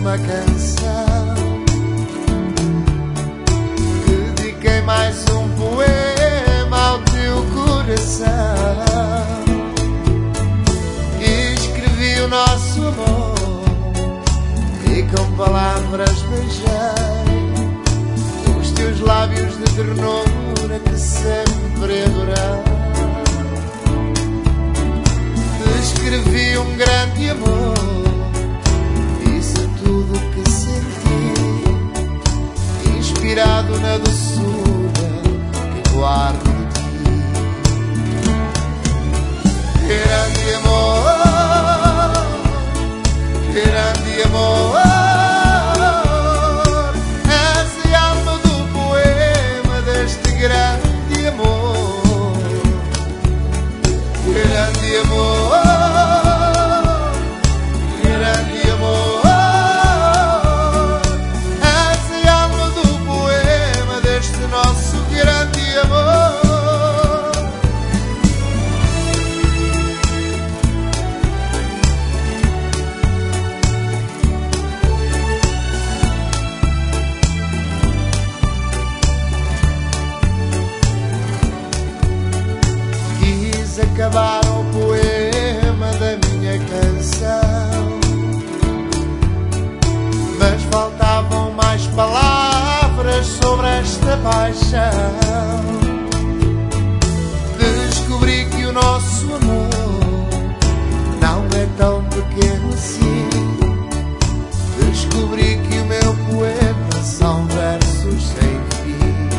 uma canção. Dediquei mais um poema ao teu coração. Escrevi o nosso amor e com palavras beijei os teus lábios de ternura que sempre adorei. Escrevi um grande amor, disse tudo o que senti, inspirado na doçura que guardo de ti. Grande amor, grande amor, és a alma do poema deste grande amor. Grande amor, grande amor, és a alma do poema deste nosso grande amor. Quis acabar o poema da minha canção, mas faltavam mais palavras sobre esta paixão. Descobri que o nosso amor não é tão pequeno assim. Descobri que o meu poema são versos sem fim.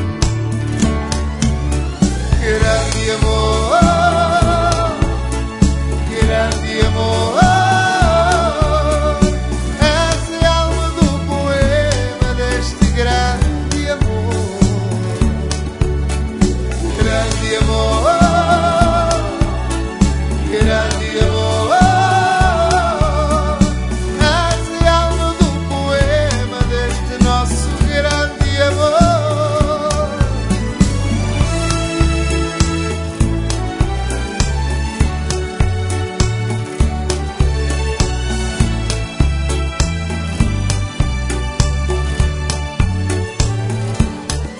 Grande amor, grande amor, és a alma do poema deste grande amor. Grande amor, grande amor, és a alma do poema deste nosso grande amor.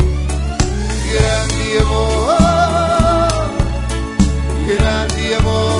Grande amor, grande amor.